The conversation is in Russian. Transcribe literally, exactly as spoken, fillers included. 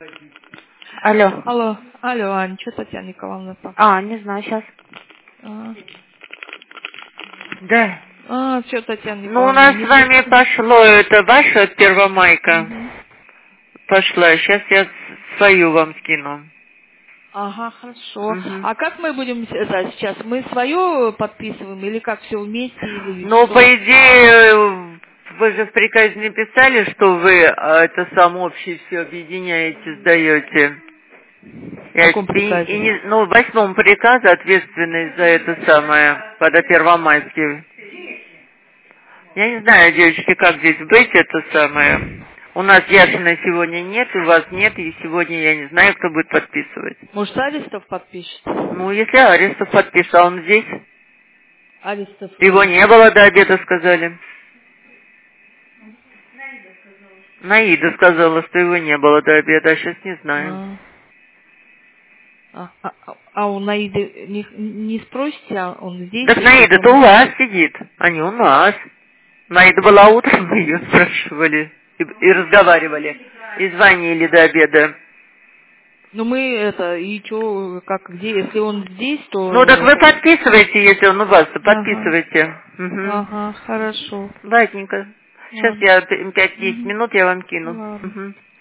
Алло. Алло, алло, Ань, что Татьяна Николаевна там? А, не знаю, сейчас. А, Да. а все, Татьяна Ну, у Николаевна, нас не с вами слышно? пошло, это ваша первомайка Мгм. пошла. Сейчас я с- свою вам скину. Ага, хорошо. Мгм. А как мы будем с- это, сейчас? Мы свое подписываем или как все вместе или Ну, по что? идее, вы же в приказе написали, что вы а, это сам общий все объединяете, сдаете. В И, ос- каком и- и приказе? не- ну, в восьмом приказе ответственный за это самое, когда первомайский. Я не знаю, девочки, как здесь быть, это самое. У нас Яшина сегодня нет, у вас нет, и сегодня я не знаю, кто будет подписывать. Может, Аристов подпишет? Ну, если Арестов подпишет, а он здесь. Аристов. Его э, не было до обеда, сказали. Наида сказала, что его не было до обеда, а сейчас не знаю. А, а, а, а а у Наиды не, не спросите, а он здесь Так или Наида-то он... у вас сидит, а не у нас. Наида была утром, мы ее спрашивали и, и разговаривали, и звонили до обеда. Ну мы это, и что, как, где, если он здесь, Ну, так то вы это... подписывайте, если он у вас, то Ага, подписывайте. Угу. ага, хорошо. Ладненько. Сейчас Ладно. я пять-десять Мгм. минут я вам кину. Ладно. Угу.